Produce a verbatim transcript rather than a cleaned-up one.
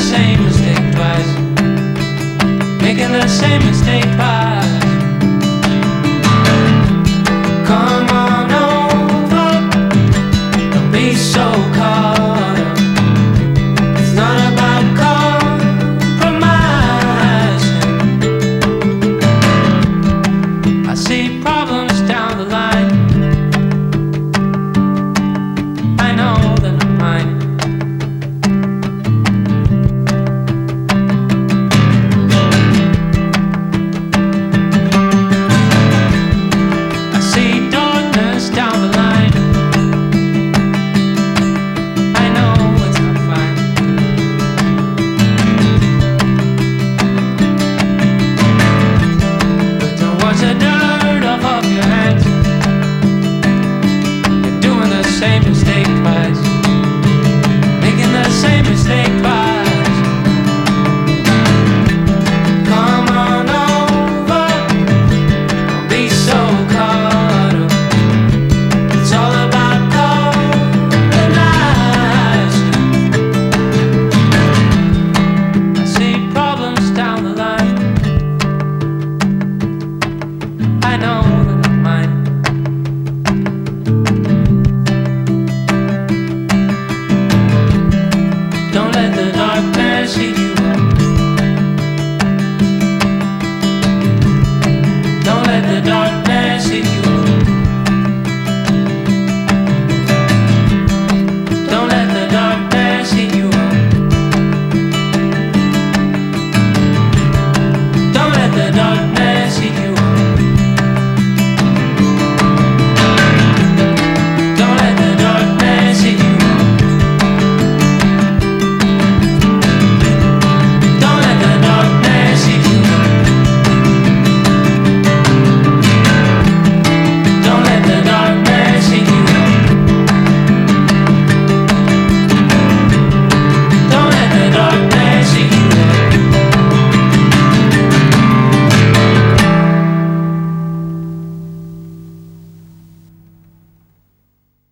same mistake twice, making the same mistake twice. Come on over, don't be so caught up. It's not about compromising. I see problems down the line. I know they're not mine. Same mistake twice, making the same mistake twice. Come on over, don't be so caught up. It's all about colonizing. I see problems down the line. I know they're not mine. Don't let the darkness eat